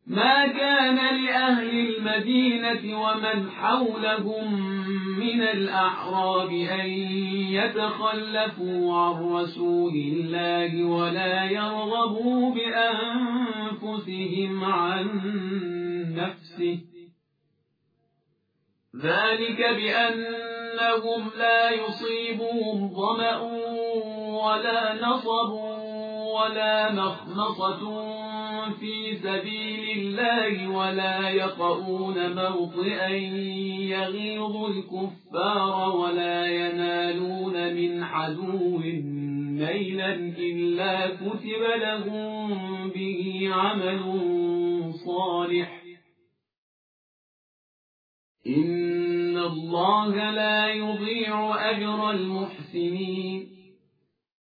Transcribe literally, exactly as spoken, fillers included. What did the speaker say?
ما كان لأهل المدينة ومن حولهم من الأعراب أن يتخلفوا عن رسول الله ولا يرغبوا بأنفسهم عن نفسه، ذلك بأنهم لا يصيبهم ظمأ ولا نصب ولا مخمصة في سبيل الله ولا يطؤون موطئا يغيظ الكفار ولا ينالون من عدو نيلا إلا كتب لهم به عمل صالح، إن الله لا يضيع أجر المحسنين.